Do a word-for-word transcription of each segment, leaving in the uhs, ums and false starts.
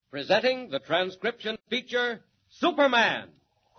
presenting the transcription feature, Superman.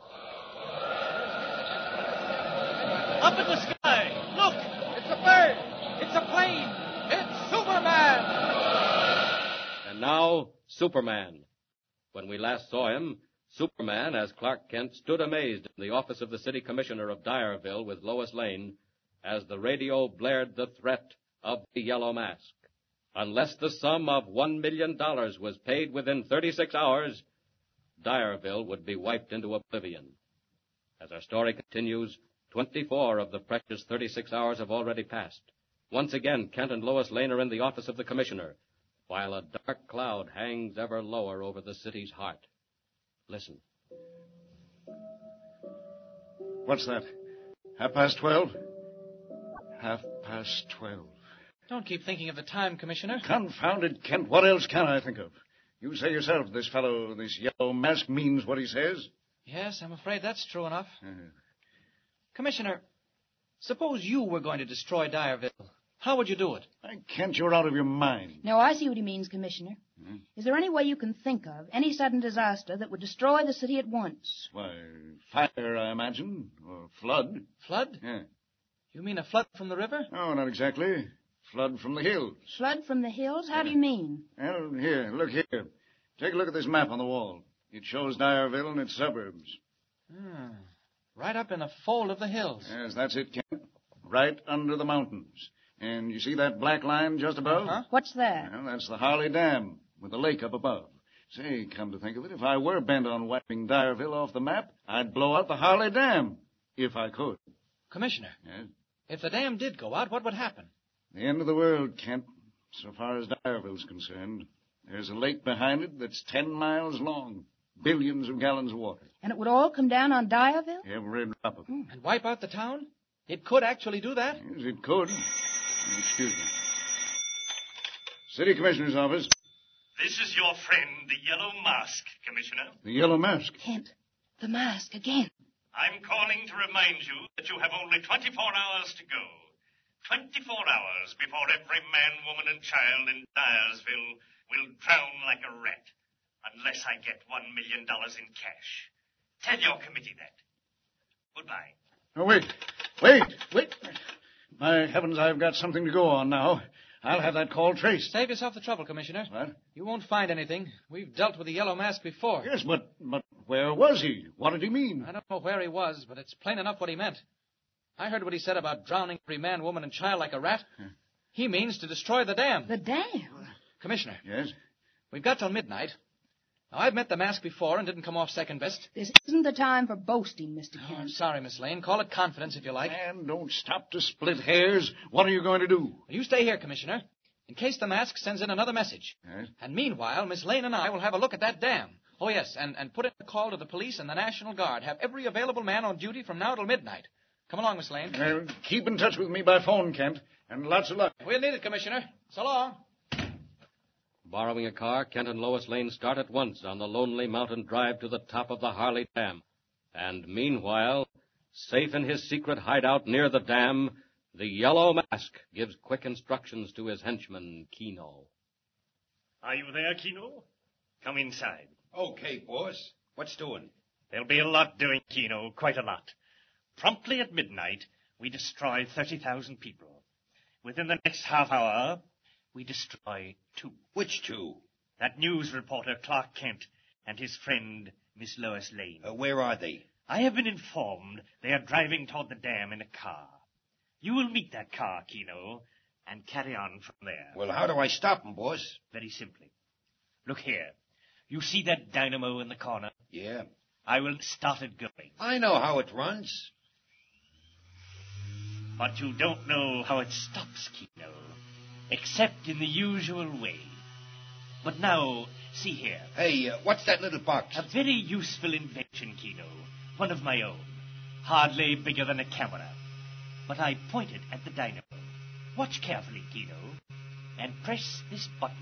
Up in the sky! Look! It's a bird! It's a plane! It's Superman! And now, Superman. When we last saw him, Superman, as Clark Kent, stood amazed in the office of the city commissioner of Dyerville with Lois Lane as the radio blared the threat of the Yellow Mask. Unless the sum of one million dollars was paid within thirty-six hours, Dyerville would be wiped into oblivion. As our story continues, twenty-four of the precious thirty-six hours have already passed. Once again, Kent and Lois Lane are in the office of the commissioner, while a dark cloud hangs ever lower over the city's heart. Listen. What's that? Half past twelve? Half past twelve. Don't keep thinking of the time, Commissioner. Confounded Kent, what else can I think of? You say yourself this fellow, this Yellow Mask, means what he says? Yes, I'm afraid that's true enough. Uh, Commissioner, suppose you were going to destroy Dyerville. How would you do it? I Kent, you're out of your mind. No, I see what he means, Commissioner. Hmm? Is there any way you can think of, any sudden disaster that would destroy the city at once? Why, fire, I imagine, or flood. Flood? Yeah. You mean a flood from the river? No, not exactly. Flood from the hills. Flood from the hills? How Yeah. do you mean? Well, here, look here. Take a look at this map on the wall. It shows Dyerville and its suburbs. Hmm. Right up in a fold of the hills. Yes, that's it, Kent. Right under the mountains. And you see that black line just above? Uh-huh. What's that? Well, that's the Harley Dam, with the lake up above. Say, come to think of it, if I were bent on wiping Dyerville off the map, I'd blow out the Harley Dam, if I could. Commissioner, Yes? if the dam did go out, what would happen? The end of the world, Kent, so far as Dyerville's concerned. There's a lake behind it that's ten miles long. Billions of gallons of water. And it would all come down on Dyerville? Every drop of it. And wipe out the town? It could actually do that? Yes, it could. Excuse me. City Commissioner's office. This is your friend, the Yellow Mask, Commissioner. The Yellow Mask. Kent, the mask again. I'm calling to remind you that you have only twenty-four hours to go. twenty-four hours before every man, woman, and child in Dyersville will drown like a rat, unless I get one million dollars in cash. Tell your committee that. Goodbye. Oh, wait. Wait. Wait. My heavens, I've got something to go on now. I'll have that call traced. Save yourself the trouble, Commissioner. What? You won't find anything. We've dealt with the Yellow Mask before. Yes, but, but where was he? What did he mean? I don't know where he was, but it's plain enough what he meant. I heard what he said about drowning every man, woman, and child like a rat. Huh. He means to destroy the dam. The dam? Commissioner, Yes? we've got till midnight. Now, I've met the mask before and didn't come off second best. This isn't the time for boasting, Mister Oh, Kent. I'm sorry, Miss Lane. Call it confidence if you like. Man, don't stop to split hairs. What are you going to do? You stay here, Commissioner, in case the mask sends in another message. Yes? And meanwhile, Miss Lane and I will have a look at that dam. Oh, yes, and, and put in a call to the police and the National Guard. Have every available man on duty from now till midnight. Come along, Miss Lane. Well, keep in touch with me by phone, Kent, and lots of luck. We'll need it, Commissioner. So long. Borrowing a car, Kent and Lois Lane start at once on the lonely mountain drive to the top of the Harley Dam. And meanwhile, safe in his secret hideout near the dam, the Yellow Mask gives quick instructions to his henchman, Kino. Are you there, Kino? Come inside. Okay, boss. What's doing? There'll be a lot doing, Kino, quite a lot. Promptly at midnight, we destroy thirty thousand people. Within the next half hour, we destroy two. Which two? That news reporter, Clark Kent, and his friend, Miss Lois Lane. Uh, where are they? I have been informed they are driving toward the dam in a car. You will meet that car, Kino, and carry on from there. Well, how do I stop them, boss? Very simply. Look here. You see that dynamo in the corner? Yeah. I will start it going. I know how it runs. But you don't know how it stops, Kino, except in the usual way. But now, see here. Hey, uh, what's that little box? A very useful invention, Kino. One of my own. Hardly bigger than a camera. But I point it at the dynamo. Watch carefully, Kino, and press this button.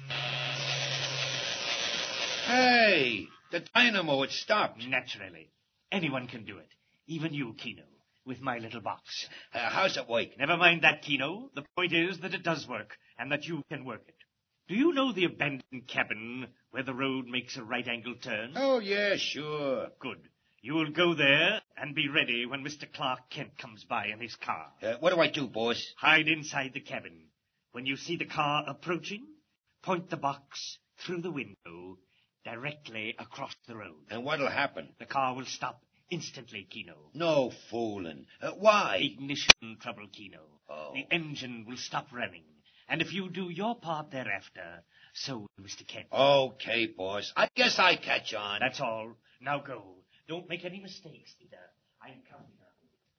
Hey, the dynamo, it stopped. Naturally. Anyone can do it. Even you, Kino, with my little box. Uh, how's it work? Never mind that, Kino. The point is that it does work, and that you can work it. Do you know the abandoned cabin where the road makes a right-angle turn? Oh, yeah, sure. Good. You will go there and be ready when Mister Clark Kent comes by in his car. Uh, what do I do, boss? Hide inside the cabin. When you see the car approaching, point the box through the window directly across the road. And what'll happen? The car will stop instantly, Keno. No fooling. Uh, why? Ignition trouble, Keno. Oh. The engine will stop running. And if you do your part thereafter, so will Mister Kent. Okay, boss. I guess I catch on. That's all. Now go. Don't make any mistakes, Peter. I'm counting on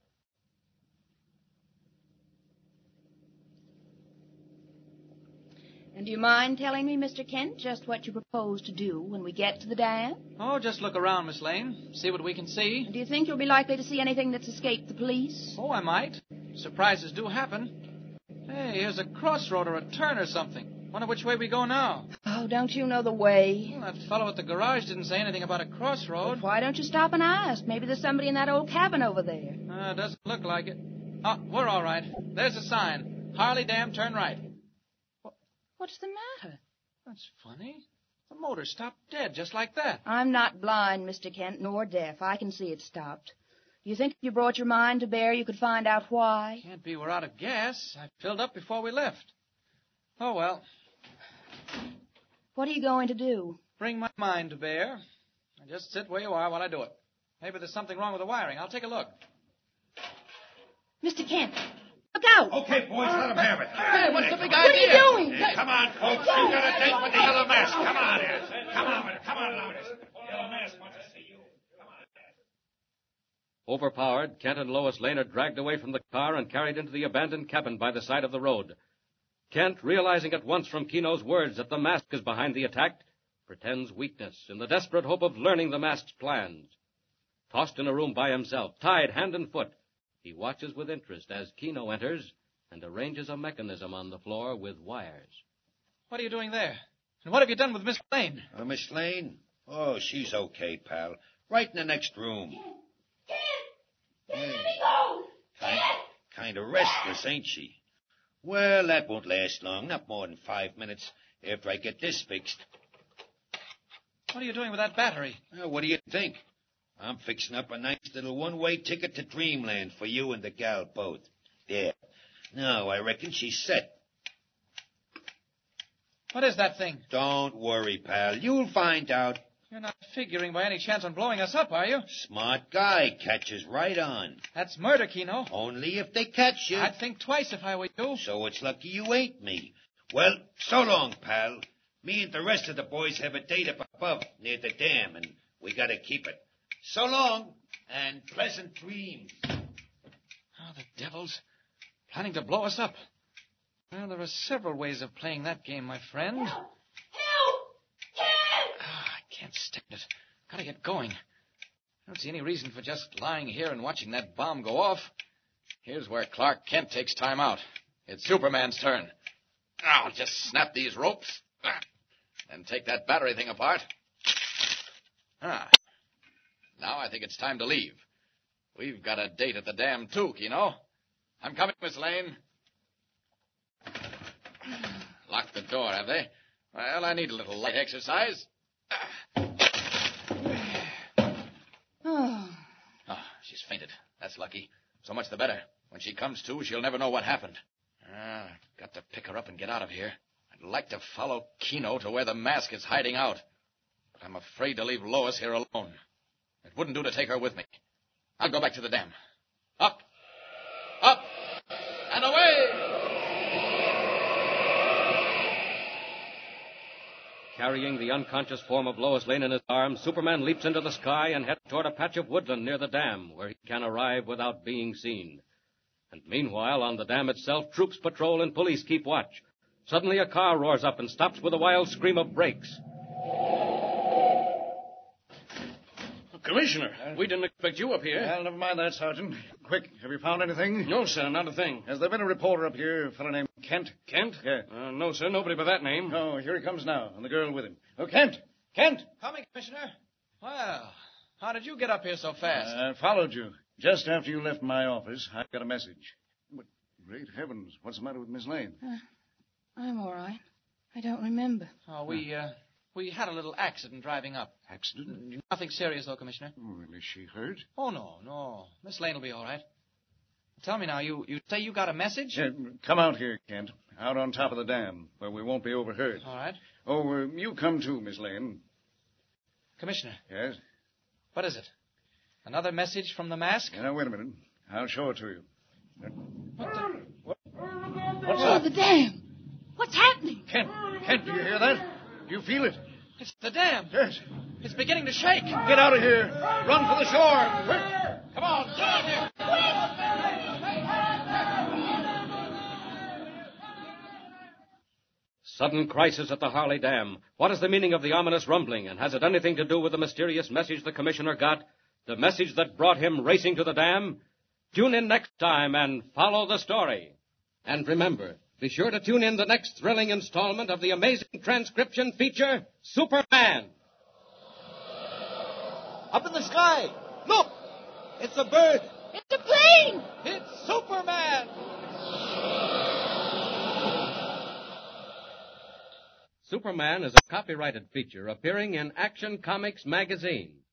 you. And do you mind telling me, Mister Kent, just what you propose to do when we get to the dam? Oh, just look around, Miss Lane. See what we can see. Do you think you'll be likely to see anything that's escaped the police? Oh, I might. Surprises do happen. Hey, here's a crossroad or a turn or something. Wonder which way we go now. Oh, don't you know the way? Well, that fellow at the garage didn't say anything about a crossroad. Why don't you stop and ask? Maybe there's somebody in that old cabin over there. Uh, doesn't look like it. Oh, we're all right. There's a sign. Harley Dam, turn right. What's the matter? That's funny. The motor stopped dead, just like that. I'm not blind, Mister Kent, nor deaf. I can see it stopped. Do you think if you brought your mind to bear, you could find out why? Can't be we're out of gas. I filled up before we left. Oh, well. What are you going to do? Bring my mind to bear. And just sit where you are while I do it. Maybe there's something wrong with the wiring. I'll take a look. Mister Kent, look out! Okay, boys, let him have it. Hey, what's the big What idea? are you doing? Come on, folks. You got a date with the yellow mask. Come on here. Come on, come on, Lotus. Yellow mask wants to see you. Come on. Overpowered, Kent and Lois Lane are dragged away from the car and carried into the abandoned cabin by the side of the road. Kent, realizing at once from Keno's words that the mask is behind the attack, pretends weakness in the desperate hope of learning the mask's plans. Tossed in a room by himself, tied hand and foot, he watches with interest as Keno enters and arranges a mechanism on the floor with wires. What are you doing there? And what have you done with Miss Lane? Uh, Miss Lane? Oh, she's okay, pal. Right in the next room. Let me go! Kind, kind of restless, ain't she? Well, that won't last long. Not more than five minutes after I get this fixed. What are you doing with that battery? Well, what do you think? I'm fixing up a nice little one-way ticket to Dreamland for you and the gal both. There. Now, I reckon she's set. What is that thing? Don't worry, pal. You'll find out. You're not figuring by any chance on blowing us up, are you? Smart guy catches right on. That's murder, Keno. Only if they catch you. I'd think twice if I were you. So it's lucky you ain't me. Well, so long, pal. Me and the rest of the boys have a date up above near the dam, and we gotta keep it. So long, and pleasant dreams. Oh, the devils. Planning to blow us up. Well, there are several ways of playing that game, my friend. Help! Help! Help! Ah, I can't stand it. Gotta get going. I don't see any reason for just lying here and watching that bomb go off. Here's where Clark Kent takes time out. It's Superman's turn. I'll just snap these ropes. Ah, and take that battery thing apart. Ah. Now I think it's time to leave. We've got a date at the dam, too, Keno. I'm coming, Miss Lane. Locked the door, have they? Well, I need a little light exercise. Oh. Oh, she's fainted. That's lucky. So much the better. When she comes to, she'll never know what happened. Ah, I've got to pick her up and get out of here. I'd like to follow Keno to where the mask is hiding out. But I'm afraid to leave Lois here alone. It wouldn't do to take her with me. I'll go back to the dam. Up, up, and away! Carrying the unconscious form of Lois Lane in his arms, Superman leaps into the sky and heads toward a patch of woodland near the dam, where he can arrive without being seen. And meanwhile, on the dam itself, troops patrol and police keep watch. Suddenly, a car roars up and stops with a wild scream of brakes. Commissioner, we didn't expect you up here. Well, never mind that, Sergeant. Quick, have you found anything? No, sir, not a thing. Has there been a reporter up here, a fellow named Kent? Kent? Yeah. Uh, no, sir, nobody by that name. Oh, here he comes now, and the girl with him. Oh, Kent! Kent! Coming, Commissioner. Well, how did you get up here so fast? I followed you. Just after you left my office, I got a message. But, great heavens, what's the matter with Miss Lane? Uh, I'm all right. I don't remember. Oh, we, uh, we had a little accident driving up. Accident? Nothing serious, though, Commissioner. Oh, well, is she hurt? Oh, no, no. Miss Lane will be all right. Tell me now, you, you say you got a message? Yeah, come out here, Kent. Out on top of the dam, where we won't be overheard. All right. Oh, uh, you come too, Miss Lane. Commissioner, Yes? what is it? Another message from the mask? Now, wait a minute. I'll show it to you. What the... What's Oh, that? the dam! What's happening? Kent, Kent, do you hear that? Do you feel it? It's the dam. Yes. It's beginning to shake. Get out of here. Run for the shore. Quick. Come on, get out here. Sudden crisis at the Harley Dam. What is the meaning of the ominous rumbling, and has it anything to do with the mysterious message the commissioner got? The message that brought him racing to the dam? Tune in next time and follow the story. And remember, be sure to tune in the next thrilling installment of the amazing transcription feature, Superman. Up in the sky. Look! It's a bird. It's a plane! It's Superman. Superman is a copyrighted feature appearing in Action Comics magazine.